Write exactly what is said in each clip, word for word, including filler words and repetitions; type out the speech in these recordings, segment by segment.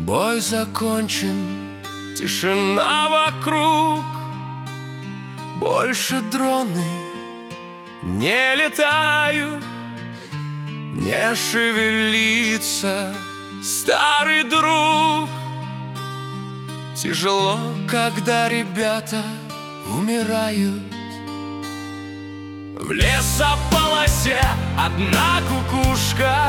Бой закончен, тишина вокруг. Больше дроны не летают, не шевелится старый друг. Тяжело, когда ребята умирают. В лесополосе одна кукушка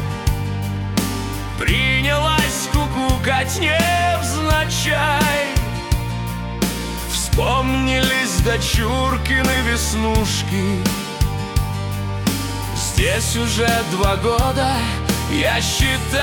принялась кукукать невзначай. Вспомнились дочуркины веснушки. Здесь уже два года, я считай.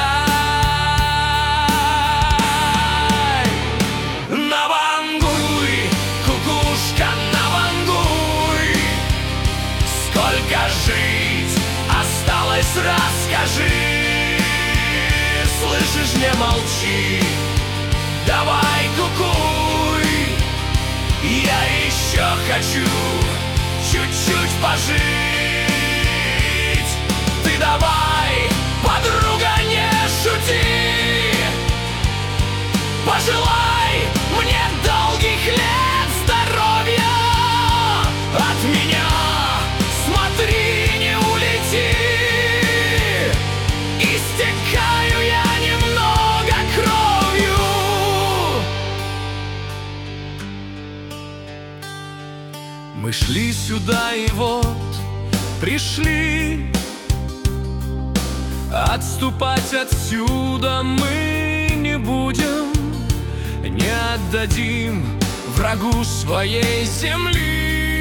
Навангуй, кукушка, навангуй. Сколько жить осталось, расскажи. Слышишь, не молчи, давай кукуй. Я еще хочу чуть-чуть пожить. Ты давай, подруга, не шути. Пожелай мне долгих лет здоровья. От меня смотри, не улети. Истекаю я немного кровью. Мы шли сюда и вот пришли. Отступать отсюда мы не будем, не отдадим врагу своей земли.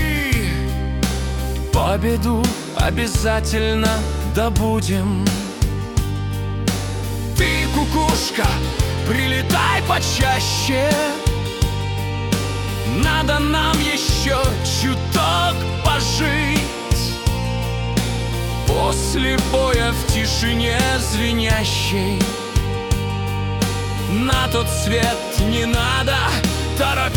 Победу обязательно добудем. Ты, кукушка, прилетай почаще. Надо нам еще чуток пожить. После боя в тишине звенящей на тот свет не надо торопить.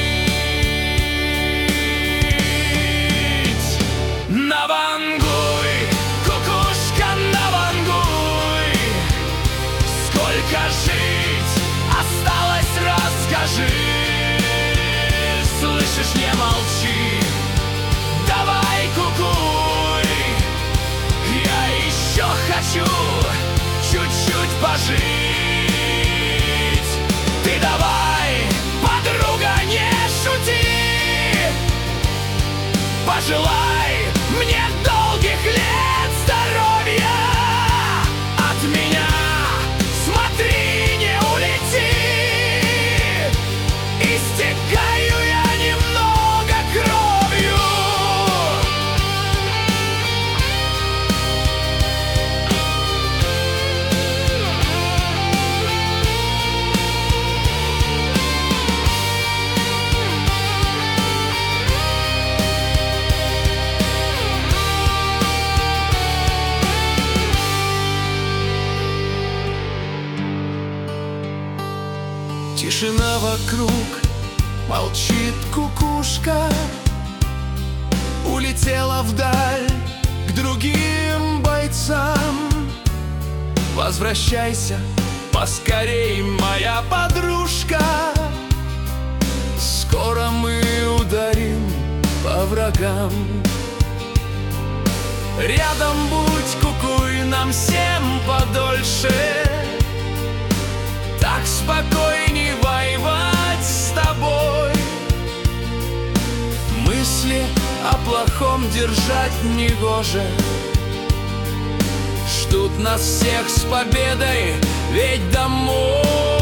Навангуй, кукушка, навангуй. Сколько жить осталось, расскажи. Слышишь, не молчи, давай кукуй. Я еще хочу чуть-чуть пожить. Ты давай, подруга, не шути. Пожелай мне долгих лет здоровья. От меня смотри, не улети. Истекаю я немного кровью. Тишина вокруг, молчит кукушка. Улетела вдаль к другим бойцам. Возвращайся поскорей, моя подружка. Скоро мы ударим по врагам. Рядом будь, кукуй, нам всем подольше. Так спокойней воевать с тобой. Мысли о плохом держать негоже. Ждут нас всех с победой, ведь домой.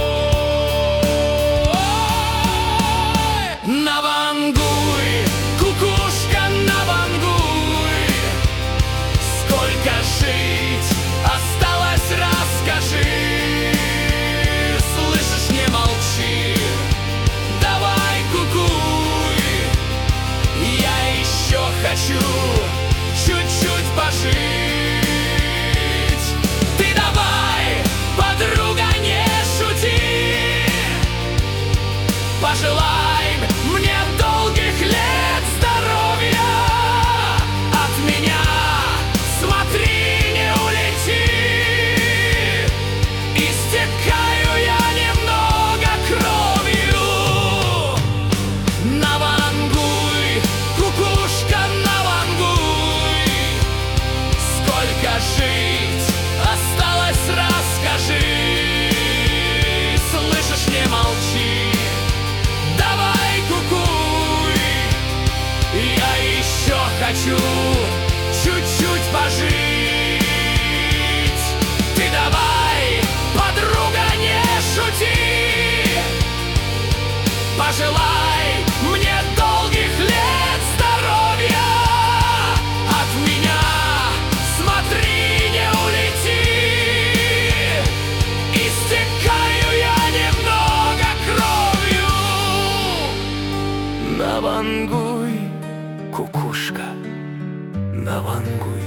Навангуй, кукушка, навангуй. Сколько жить осталось, расскажи. Слышишь, не молчи, давай кукуй. Я еще хочу чуть-чуть пожить. Ты давай, подруга, не шути. хочу чуть-чуть пожить. Ты давай, подруга, не шути, пожелай мне долгих лет здоровья. От меня смотри, не улети, истекаю я немного кровью. Навангуй, кукушка, навангуй.